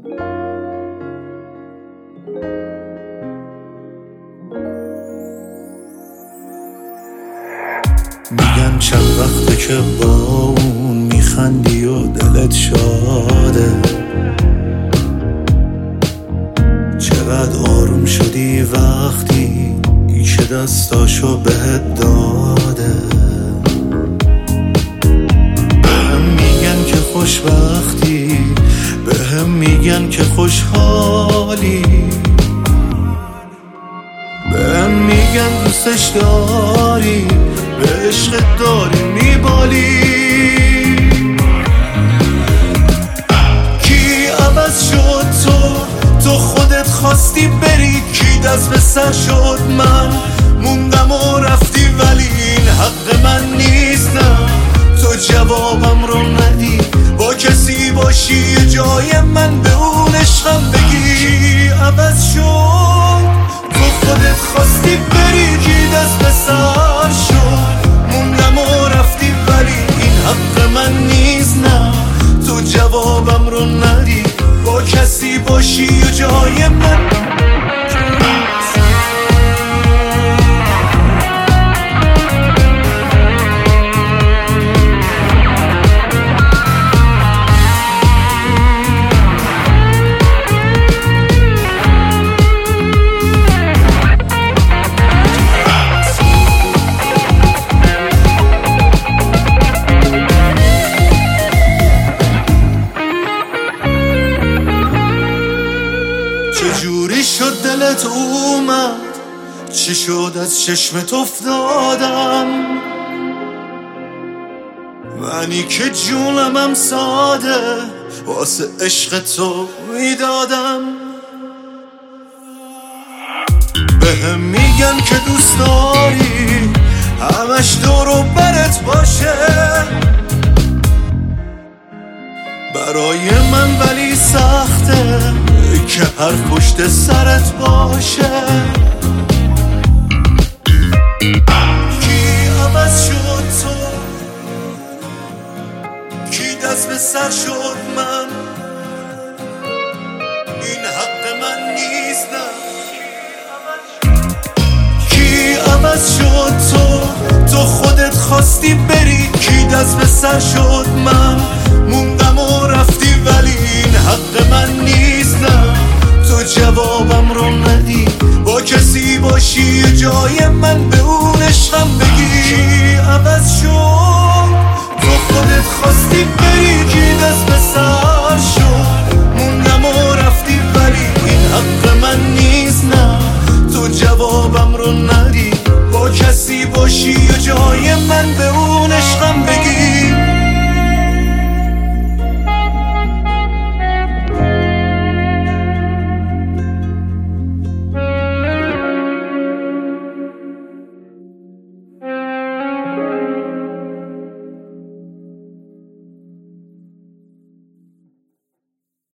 میگن چند وقته که با اون میخندی و دلت شاده، چقدر آروم شدی وقتی که دستاشو بهت داده. بهم میگن که خوشبختی، بهم میگن که خوشحالی، بهم میگن دوستش داری، به عشقت داری میبالی. کی عوض شد تو خودت خواستی بری، کی دست به سر شد من موندم و رفتی، ولی این حق من نیست. نه تو جوابم رو ندی، با کسی باشی یه جای من به اون عشقم بگی. کی عوض شد تو خودت خواستی بری، کی دست به سر شد موندم و رفتی، ولی این حق من نیست. نه تو جوابم رو ندی، با کسی باشی یه جای من. چجوری شد دلت اومد، چی شد از چشمت افتادم؟ منی که جونمم ساده واسه عشق تو میدادم. بهم میگن که دوست داری همش دور و برت باشه، برای من ولی سخته که هر پشت سرت باشه. کی عوض شد کی دست به سر شد من، این حق من نیست. کی عوض شد تو خودت خواستی بری، کی دست به سر شد من موندم و رفتی، ولی این حق من نیست. تو جوابم رو ندی، با کسی باشی یه جای من به اون عشقم بگی. کی عوض شد تو خودت خواستی بری، کی دست به سر شد موندم و رفتی، ولی این حق من نیست. نه تو جوابم رو ندی، با کسی باشی یه جای من به اون